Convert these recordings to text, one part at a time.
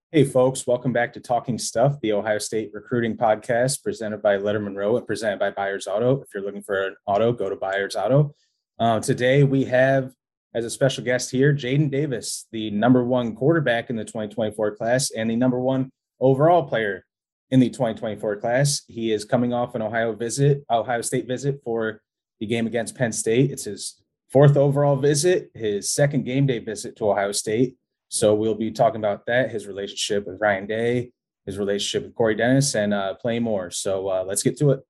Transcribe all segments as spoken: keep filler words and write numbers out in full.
Hey, folks, welcome back to Talking Stuff, the Ohio State recruiting podcast presented by Letter Monroe and presented by Buyers Auto. If you're looking for an auto, go to Buyers Auto. Uh, today, we have as a special guest here, Jadyn Davis, the number one quarterback in the twenty twenty-four class and the number one overall player in the twenty twenty-four class. He is coming off an Ohio visit, Ohio State visit for the game against Penn State. It's his fourth overall visit, his second game day visit to Ohio State. So we'll be talking about that, his relationship with Ryan Day, his relationship with Corey Dennis, and uh, plenty more. So uh, let's get to it.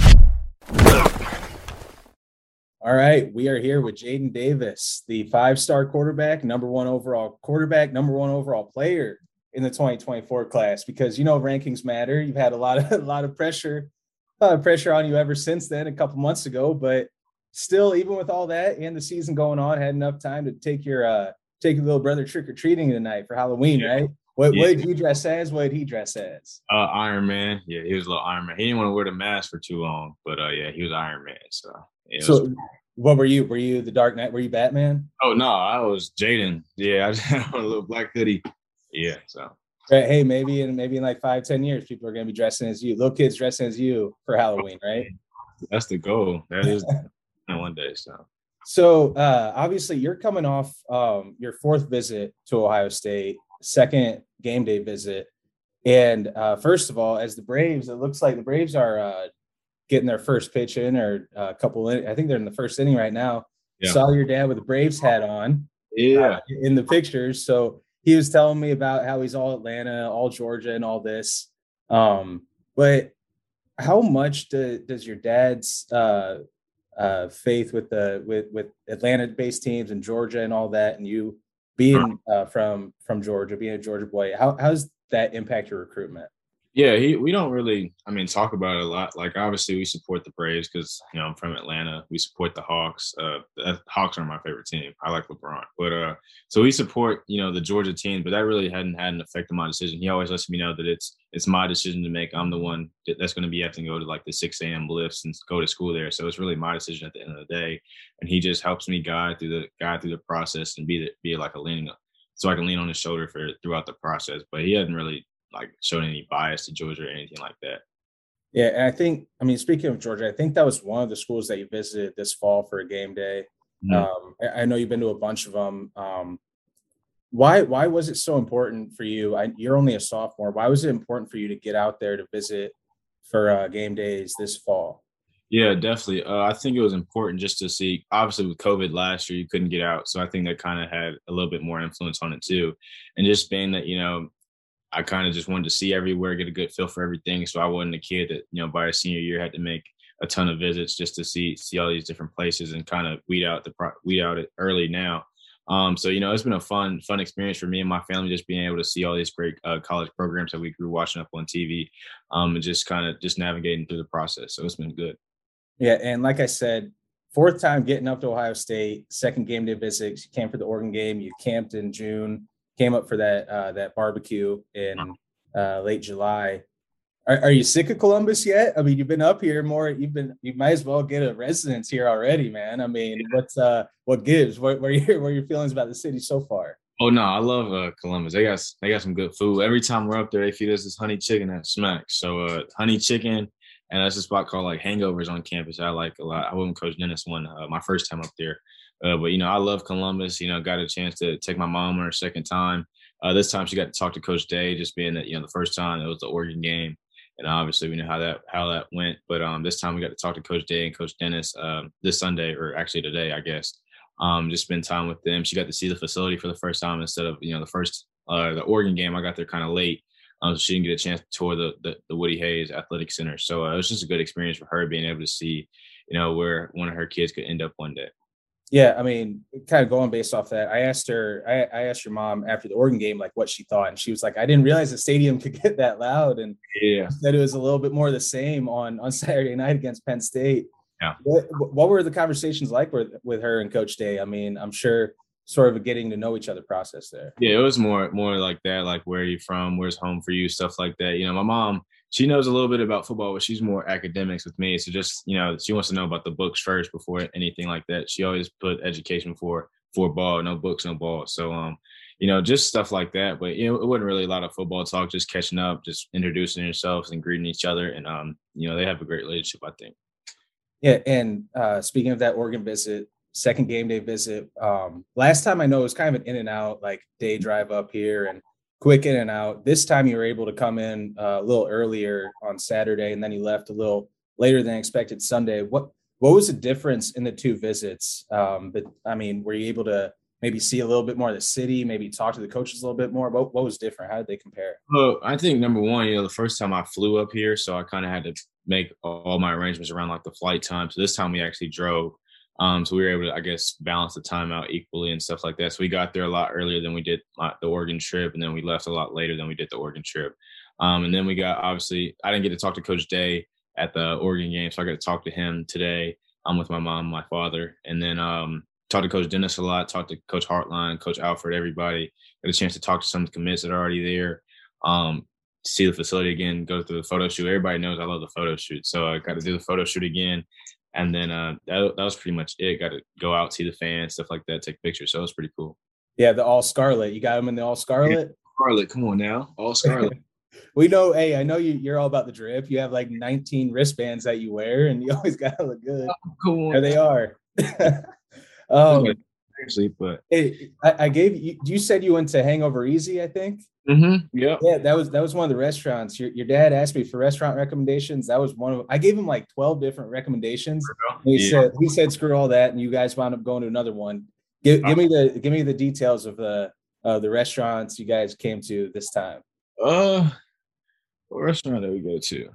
All right, we are here with Jadyn Davis, the five-star quarterback, number one overall quarterback, number one overall player in the twenty twenty-four class. Because you know rankings matter. You've had a lot of a lot of pressure, a lot of pressure on you ever since then. A couple months ago, but still, even with all that and the season going on, had enough time to take your. Uh, Take your little brother trick-or-treating tonight for Halloween, yeah. right? What, yeah. what did you dress as? What did he dress as? Uh, Iron Man. Yeah, he was a little Iron Man. He didn't want to wear the mask for too long, but uh, yeah, he was Iron Man. So, yeah, so was- what were you? Were you the Dark Knight? Were you Batman? Oh, no, I was Jadyn. Yeah, I just had on a little black hoodie. Yeah, so. Right, hey, maybe in maybe in like five, ten years, people are going to be dressing as you. Little kids dressing as you for Halloween, right? That's the goal. That is one day, so. So uh, obviously you're coming off um, your fourth visit to Ohio State, second game day visit. And uh, first of all, as the Braves, it looks like the Braves are uh, getting their first pitch in or a couple, in, I think they're in the first inning right now. Yeah. Saw your dad with the Braves hat on yeah, uh, in the pictures. So he was telling me about how he's all Atlanta, all Georgia and all this. Um, but how much do, does your dad's uh, Uh, faith with the with with Atlanta-based teams and Georgia and all that, and you being uh, from from Georgia, being a Georgia boy, how how does that impact your recruitment? Yeah, he, we don't really, I mean, talk about it a lot. Like, obviously, we support the Braves because, you know, I'm from Atlanta. We support the Hawks. Uh, the Hawks are my favorite team. I like LeBron. But uh, so we support, you know, the Georgia team, but that really hadn't had an effect on my decision. He always lets me know that it's it's my decision to make. I'm the one that's going to be having to go to like the six a.m. lifts and go to school there. So it's really my decision at the end of the day. And he just helps me guide through the guide through the process and be the, be like a leaning, so I can lean on his shoulder for throughout the process. But he hadn't really like showing any bias to Georgia or anything like that. Yeah, and I think, I mean, speaking of Georgia, I think that was one of the schools that you visited this fall for a game day. Mm-hmm. Um, I know you've been to a bunch of them. Um, why why was it so important for you? I, you're only a sophomore. Why was it important for you to get out there to visit for uh, game days this fall? Yeah, definitely. Uh, I think it was important just to see, obviously with COVID last year, you couldn't get out. So I think that kind of had a little bit more influence on it too. And just being that, you know, I kind of just wanted to see everywhere, get a good feel for everything. So I wasn't a kid that, you know, by our senior year had to make a ton of visits just to see see all these different places and kind of weed out the weed out it early now. Um, so you know, it's been a fun fun experience for me and my family just being able to see all these great uh, college programs that we grew watching up on T V, um, and just kind of just navigating through the process. So it's been good. Yeah, and like I said, fourth time getting up to Ohio State, second game day visits. You came for the Oregon game. You camped in June. Came up for that uh, that barbecue in uh, late July. Are, are you sick of Columbus yet? I mean, you've been up here more. You've been. You might as well get a residence here already, man. I mean, what's uh, what gives? What, what are your what are your feelings about the city so far? Oh no, I love uh, Columbus. They got they got some good food. Every time we're up there, they feed us this honey chicken at Smack. So uh, honey chicken, and that's a spot called like Hangovers on campus. I like a lot. I went with Coach Dennis one uh, my first time up there. Uh, but, you know, I love Columbus. You know, got a chance to take my mom on her second time. Uh, this time she got to talk to Coach Day, just being that, you know, the first time it was the Oregon game. And obviously we know how that how that went. But um, this time we got to talk to Coach Day and Coach Dennis um, this Sunday, or actually today, I guess. Um, just spend time with them. She got to see the facility for the first time instead of, you know, the first uh, the Oregon game. I got there kind of late. Um, so she didn't get a chance to tour the, the, the Woody Hayes Athletic Center. So uh, it was just a good experience for her being able to see, you know, where one of her kids could end up one day. Yeah, I mean, kind of going based off that, I asked her, I, I asked your mom after the Oregon game, like what she thought. And she was like, I didn't realize the stadium could get that loud. And yeah, said it was a little bit more the same on, on Saturday night against Penn State. Yeah. What, what were the conversations like with, with her and Coach Day? I mean, I'm sure sort of a getting to know each other process there. Yeah, it was more, more like that. Like, where are you from? Where's home for you? Stuff like that. You know, my mom, she knows a little bit about football, but she's more academics with me. So just, you know, she wants to know about the books first before anything like that. She always put education before, for ball, no books, no ball. So, um, you know, just stuff like that. But you know, it wasn't really a lot of football talk, just catching up, just introducing yourselves and greeting each other. And um, you know, they have a great relationship, I think. Yeah, and uh, speaking of that Oregon visit, second game day visit. Um, last time I know it was kind of an in and out, like day drive up here and quick in and out. This time you were able to come in uh, a little earlier on Saturday, and then you left a little later than expected Sunday. What what was the difference in the two visits? Um, but I mean, were you able to maybe see a little bit more of the city, maybe talk to the coaches a little bit more? What what was different? How did they compare? Well, I think number one, you know, the first time I flew up here, so I kind of had to make all my arrangements around like the flight time. So this time we actually drove. Um, so we were able to, I guess, balance the time out equally and stuff like that. So we got there a lot earlier than we did my, the Oregon trip, and then we left a lot later than we did the Oregon trip. Um, and then we got, obviously, I didn't get to talk to Coach Day at the Oregon game, so I got to talk to him today. I'm with my mom, my father, and then um, talked to Coach Dennis a lot, talked to Coach Hartline, Coach Alfred, everybody. Got a chance to talk to some of the commits that are already there. Um, see the facility again, go through the photo shoot. Everybody knows I love the photo shoot, so I got to do the photo shoot again. And then uh, that, that was pretty much it. Got to go out, see the fans, stuff like that, take pictures. So it was pretty cool. Yeah, the all scarlet. You got them in the all scarlet. Scarlet, come on now, all scarlet. We know. Hey, I know you. You're all about the drip. You have like nineteen wristbands that you wear, and you always gotta look good. Oh, cool. There they are. um, Actually, but hey, I, I gave you. You said you went to Hangover Easy, I think. Mm-hmm. Yeah. Yeah, that was that was one of the restaurants. Your your dad asked me for restaurant recommendations. That was one of. I gave him like twelve different recommendations. He yeah. said he said screw all that, and you guys wound up going to another one. Give give me the give me the details of the uh, the restaurants you guys came to this time. Uh, what restaurant did we go to?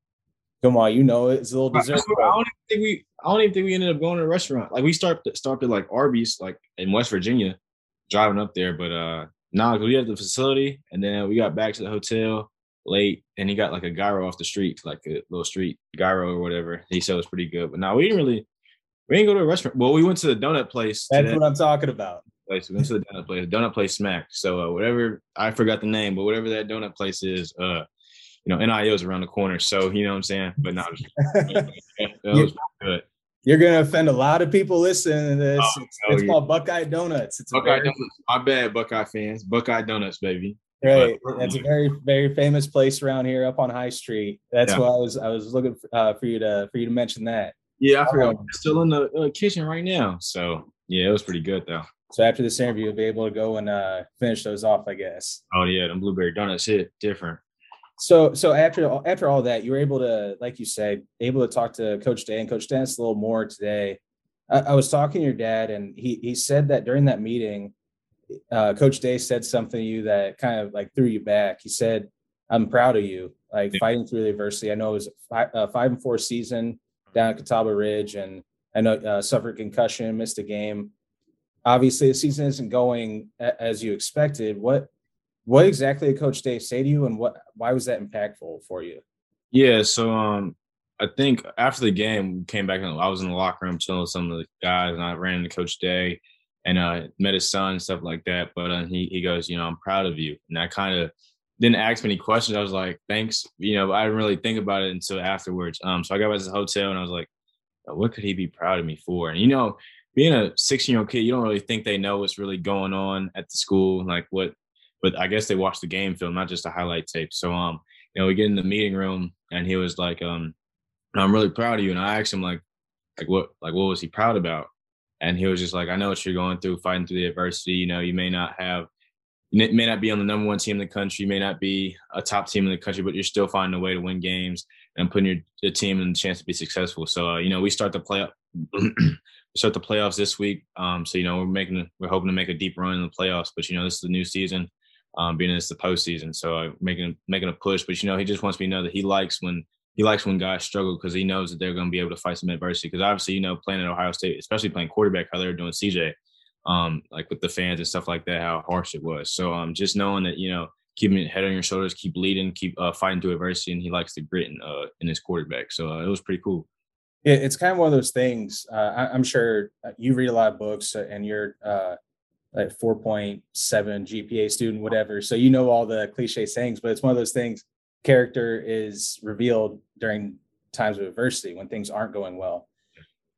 Come on, you know it. It's a little dessert. I, I don't even think we. I don't even think we ended up going to a restaurant. Like we started started like Arby's, like in West Virginia, driving up there. But uh, no, nah, we had the facility, and then we got back to the hotel late, and he got like a gyro off the street, like a little street gyro or whatever. He said it was pretty good. But no, nah, we didn't really. We didn't go to a restaurant. Well, we went to the donut place. That's today. What I'm talking about. Place. We went to the donut place. The donut place smacked. So uh, whatever, I forgot the name, but whatever that donut place is, uh, you know, N I O is around the corner. So you know what I'm saying. But no, that was good. You're gonna offend a lot of people listening to this. Oh, it's, oh, it's yeah. called Buckeye Donuts. It's Buckeye very, Donuts. My bad, Buckeye fans. Buckeye Donuts, baby. Right. But, That's a very, very famous place around here up on High Street. That's yeah. why I was I was looking for, uh, for you to for you to mention that. Yeah, I forgot. Um, We're still in the uh, kitchen right now. So yeah, it was pretty good though. So after this interview, you'll be able to go and uh, finish those off, I guess. Oh yeah, them blueberry donuts hit different. So so after after all that, you were able to, like you said, able to talk to Coach Day and Coach Dennis a little more today. I, I was talking to your dad, and he he said that during that meeting, uh, Coach Day said something to you that kind of like threw you back. He said, "I'm proud of you, like yeah. fighting through the adversity. I know it was a five, uh, five and four season down at Catawba Ridge, and I know uh, suffered concussion, missed a game. Obviously, the season isn't going a- as you expected. What what exactly did Coach Day say to you, and what why was that impactful for you?" Yeah, so um, I think after the game, we came back and I was in the locker room chilling with some of the guys, and I ran into Coach Day and uh, met his son and stuff like that. But uh, he he goes, you know, I'm proud of you, and I kind of didn't ask me any questions. I was like, thanks. You know, I didn't really think about it until afterwards. Um, so I got back to the hotel and I was like, what could he be proud of me for? And, you know, being a sixteen-year-old kid, you don't really think they know what's really going on at the school, like what, but I guess they watched the game film, not just a highlight tape. So, um, you know, we get in the meeting room and he was like, um, I'm really proud of you. And I asked him like, like what, like, what was he proud about? And he was just like, I know what you're going through, fighting through the adversity. You know, you may not have, you may not be on the number one team in the country, you may not be a top team in the country, but you're still finding a way to win games and putting your, your team in the chance to be successful. So, uh, you know, we start the play we start the playoffs this week. Um, so, you know, we're making, we're hoping to make a deep run in the playoffs, but, you know, this is the new season, um, being this the postseason. So uh, making, making a push, but, you know, he just wants me to know that he likes when, he likes when guys struggle because he knows that they're going to be able to fight some adversity. Because obviously, you know, playing at Ohio State, especially playing quarterback, how they were doing C J, um, like with the fans and stuff like that, how harsh it was. So um, just knowing that, you know, keeping your head on your shoulders, keep leading, keep uh, fighting through adversity, and he likes the grit in, uh, in his quarterback. So uh, it was pretty cool. Yeah, it's kind of one of those things. Uh, I, I'm sure you read a lot of books and you're uh, like four point seven G P A student, whatever. So you know all the cliche sayings, but it's one of those things. Character is revealed during times of adversity when things aren't going well.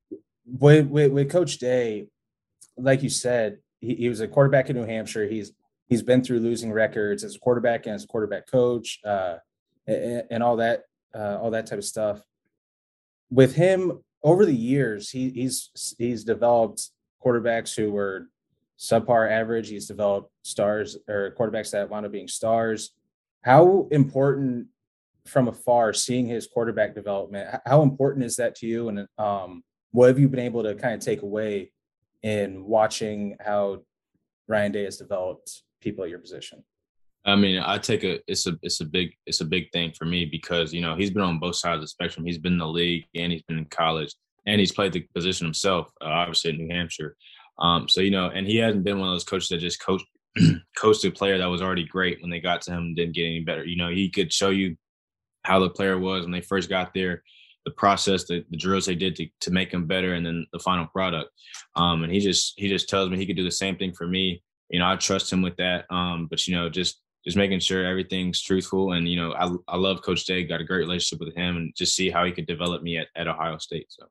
With, with, with Coach Day, like you said, he, he was a quarterback in New Hampshire. He's He's been through losing records as a quarterback and as a quarterback coach, uh, and, and all that, uh, all that type of stuff. With him over the years, he, he's he's developed quarterbacks who were subpar average. He's developed stars or quarterbacks that wound up being stars. How important from afar, seeing his quarterback development, how important is that to you? And um, what have you been able to kind of take away in watching how Ryan Day has developed people at your position? I mean, I take a it's a it's a big it's a big thing for me because, you know, he's been on both sides of the spectrum. He's been in the league and he's been in college and he's played the position himself, uh, obviously in New Hampshire. Um, so, you know, and he hasn't been one of those coaches that just coached coached a player that was already great when they got to him and didn't get any better. You know, he could show you how the player was when they first got there, the process, the, the drills they did to, to make him better, and then the final product. Um, and he just he just tells me he could do the same thing for me. You know, I trust him with that. Um, but, you know, just just making sure everything's truthful. And, you know, I I love Coach Day, got a great relationship with him, and just see how he could develop me at, at Ohio State. So.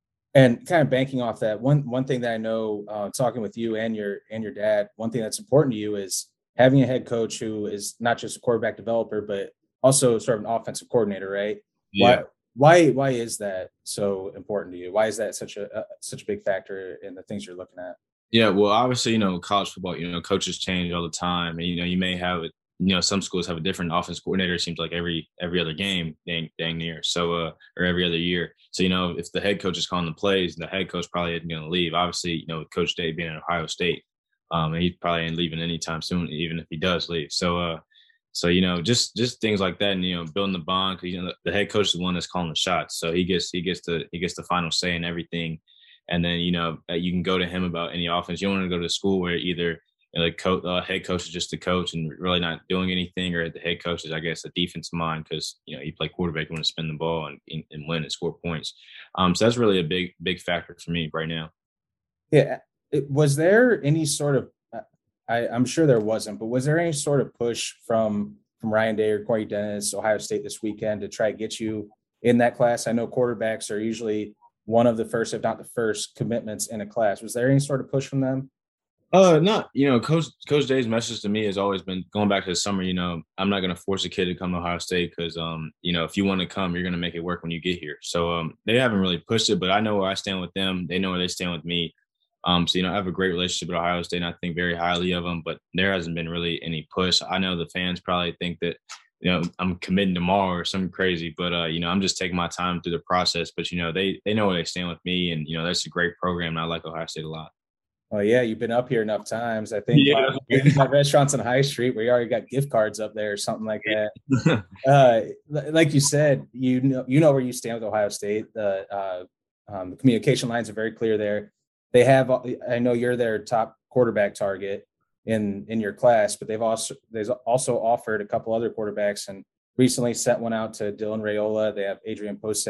And kind of banking off that, one one thing that I know, uh, talking with you and your and your dad, one thing that's important to you is having a head coach who is not just a quarterback developer, but also sort of an offensive coordinator, right? Yeah. Why why why is that so important to you? Why is that such a uh, such a big factor in the things you're looking at? Yeah, well, obviously, you know, college football, you know, coaches change all the time, and you know, you may have it. You know, some schools have a different offense coordinator. It seems like every every other game, dang, dang near. So, uh, or every other year. So, you know, if the head coach is calling the plays, the head coach probably isn't going to leave. Obviously, you know, with Coach Day being at Ohio State, um, and he probably ain't leaving anytime soon, even if he does leave. So, uh, so you know, just just things like that, and you know, building the bond because you know the head coach is the one that's calling the shots. So he gets he gets the he gets the final say in everything. And then, you know, you can go to him about any offense. You don't want to go to a school where either you know, the coach, uh, head coach is just the coach and really not doing anything, or the head coach is, I guess, a defensive mind because, you know, you play quarterback, you want to spin the ball and, and win and score points. Um, so that's really a big, big factor for me right now. Yeah. It, was there any sort of, I, I'm sure there wasn't, but was there any sort of push from from Ryan Day or Corey Dennis, Ohio State this weekend to try to get you in that class? I know quarterbacks are usually one of the first, if not the first, commitments in a class. Was there any sort of push from them? Uh, not, you know, Coach Coach Day's message to me has always been going back to the summer. You know, I'm not going to force a kid to come to Ohio State because, um, you know, if you want to come, you're going to make it work when you get here. So um, they haven't really pushed it, but I know where I stand with them. They know where they stand with me. Um, so, you know, I have a great relationship with Ohio State, and I think very highly of them, but there hasn't been really any push. I know the fans probably think that, you know, I'm committing tomorrow or something crazy, but, uh, you know, I'm just taking my time through the process. But, you know, they they know where they stand with me, and, you know, that's a great program, and I like Ohio State a lot. Oh, yeah, you've been up here enough times. I think Yeah. you got restaurants on High Street where you already got gift cards up there or something like that. uh, like you said, you know you know where you stand with Ohio State. The, uh, um, the communication lines are very clear there. They have, I know you're their top quarterback target in in your class, but they've also they've also offered a couple other quarterbacks and recently sent one out to Dylan Raiola. They have Adrian Pose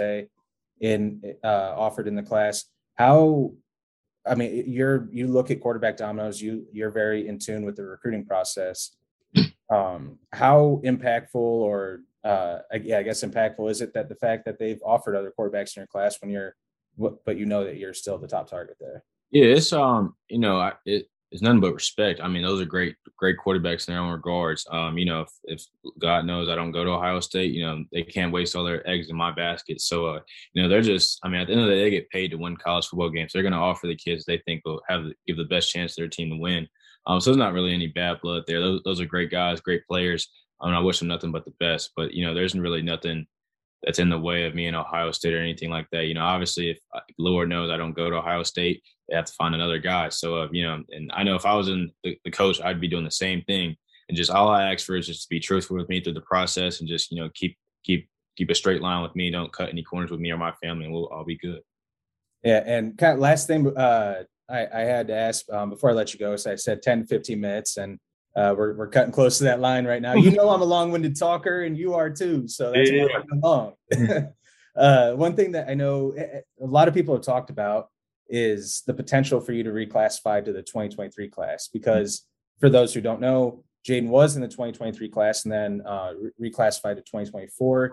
in uh, offered in the class. How, I mean, you're you look at quarterback dominoes. You you're very in tune with the recruiting process. Um, how impactful, or uh, yeah, I guess impactful is it that the fact that they've offered other quarterbacks in your class when you're, but you know that you're still the top target there? Yeah, it's um, you know, I, it, it's nothing but respect. I mean, those are great, great quarterbacks in their own regards. Um, you know, if, if God knows I don't go to Ohio State, you know, they can't waste all their eggs in my basket. So, uh, you know, they're just, I mean, at the end of the day, they get paid to win college football games. They're going to offer the kids they think will have give the best chance to their team to win. Um, so there's not really any bad blood there. Those, those are great guys, great players. I mean, I wish them nothing but the best. But you know, there's really nothing that's in the way of me in Ohio State or anything like that. You know, obviously, if Lord knows I don't go to Ohio State, they have to find another guy. So, uh, you know, and I know if I was in the, the coach, I'd be doing the same thing. And just all I ask for is just to be truthful with me through the process, and just, you know, keep keep keep a straight line with me. Don't cut any corners with me or my family, and we'll all be good. Yeah, and kind of last thing uh, I, I had to ask um, before I let you go, so I said ten to fifteen minutes, and uh, we're we're cutting close to that line right now. You know, I'm a long-winded talker, and you are too, so that's Yeah. why I'm running long. uh, one thing that I know a lot of people have talked about is the potential for you to reclassify to the twenty twenty-three class, because for those who don't know, Jaden was in the twenty twenty-three class and then uh, re- reclassified to twenty twenty-four.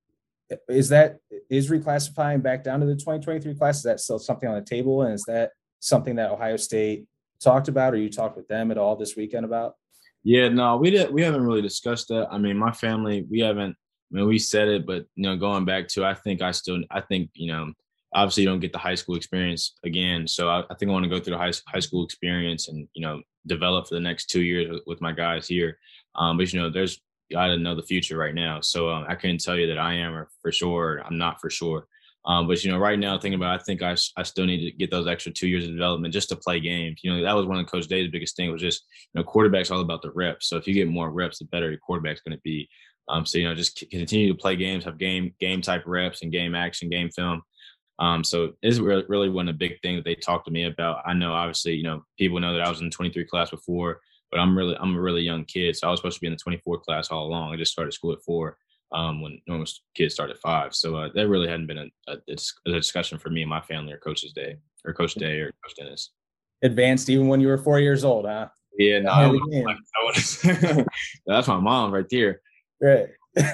Is that is reclassifying back down to the twenty twenty-three class? Is that still something on the table? And is that something that Ohio State talked about, or you talked with them at all this weekend about? Yeah, no, we did. We haven't really discussed that. I mean, my family, we haven't. I mean, we said it, but you know, going back to, I think I still, I think you know, obviously you don't get the high school experience again. So I, I think I want to go through the high high school experience and you know develop for the next two years with, with my guys here. Um, but you know, there's I don't know the future right now, so um, I couldn't tell you that I am or for sure. Or I'm not for sure. Um, but you know, right now thinking about, it, I think I, I still need to get those extra two years of development just to play games. You know, that was one of Coach Day's biggest thing was just you know, quarterback's all about the reps. So if you get more reps, the better your quarterback's going to be. Um, so you know, just continue to play games, have game game type reps and game action, game film. Um, so this really, really one of the big things that they talked to me about. I know, obviously, you know, people know that I was in the twenty-three class before, but I'm really, I'm a really young kid, so I was supposed to be in the twenty-four class all along. I just started school at four. Um, when most kids start at five, so uh, that really hadn't been a, a, a discussion for me and my family or Coach's Day or Coach Day or Coach Dennis. Advanced even when you were four years old, huh? Yeah, no, I was, I was, that's my mom right there. Right.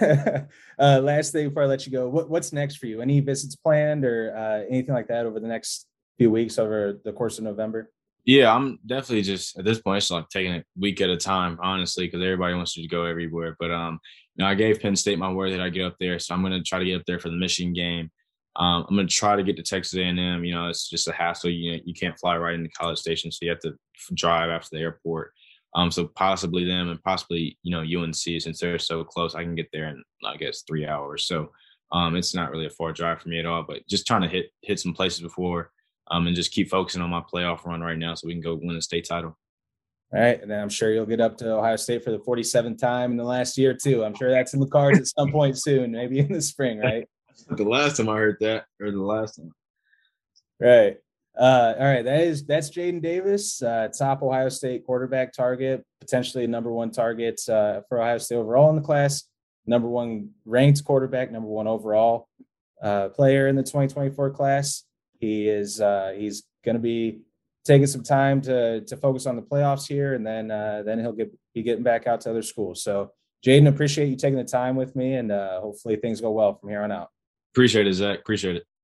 uh, last thing before I let you go, what, what's next for you? Any visits planned or uh, anything like that over the next few weeks over the course of November? Yeah, I'm definitely just at this point, it's like taking a week at a time, honestly, because everybody wants to go everywhere. But um, you know, I gave Penn State my word that I get up there, so I'm going to try to get up there for the Michigan game. Um, I'm going to try to get to Texas A and M. You know, it's just a hassle. You know, you can't fly right into College Station, so you have to drive after the airport. Um, so possibly them and possibly you know U N C, since they're so close, I can get there in I guess three hours. So um, it's not really a far drive for me at all. But just trying to hit hit some places before. Um, and just keep focusing on my playoff run right now so we can go win a state title. All right. And then I'm sure you'll get up to Ohio State for the forty-seventh time in the last year, too. I'm sure that's in the cards at some point soon, maybe in the spring, right? The last time I heard that, or the last time. Right. Uh, all right. That is, that's Jadyn Davis, uh, top Ohio State quarterback target, potentially number one target uh, for Ohio State overall in the class, number one ranked quarterback, number one overall uh, player in the twenty twenty-four class. He is uh, he's going to be taking some time to to focus on the playoffs here, and then uh, then he'll get be getting back out to other schools. So, Jadyn, appreciate you taking the time with me, and uh, hopefully things go well from here on out. Appreciate it, Zach. Appreciate it.